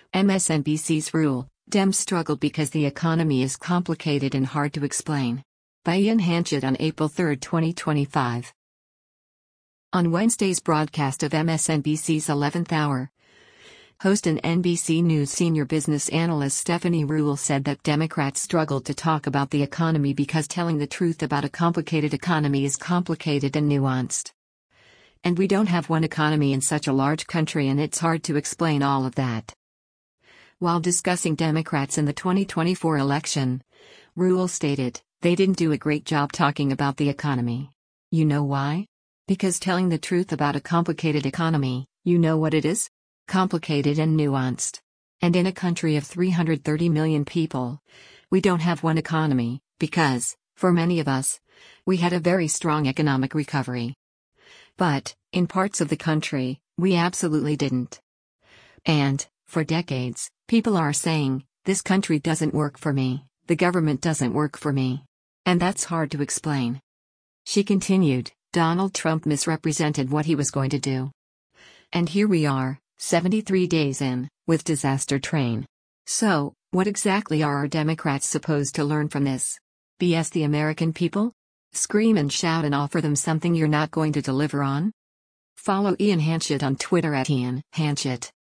MSNBC's rule, Dems struggle because the economy is complicated and hard to explain. By Ian Hanchett on April 3, 2025. On Wednesday's broadcast of MSNBC's 11th Hour, host and NBC News senior business analyst Stephanie Ruhle said that Democrats struggled to talk about the economy because telling the truth about a complicated economy is complicated and nuanced. And we don't have one economy in such a large country, and it's hard to explain all of that. While discussing Democrats in the 2024 election, Ruhle stated, "They didn't do a great job talking about the economy. You know why? Because telling the truth about a complicated economy, you know what it is? Complicated and nuanced. And in a country of 330 million people, we don't have one economy, because, for many of us, we had a very strong economic recovery. But, in parts of the country, we absolutely didn't. And, for decades, people are saying, this country doesn't work for me, the government doesn't work for me. And that's hard to explain." She continued, "Donald Trump misrepresented what he was going to do. And here we are, 73 days in, with disaster train. So, what exactly are our Democrats supposed to learn from this? BS the American people? Scream and shout and offer them something you're not going to deliver on?" Follow Ian Hanchett on Twitter at Ian Hanchett.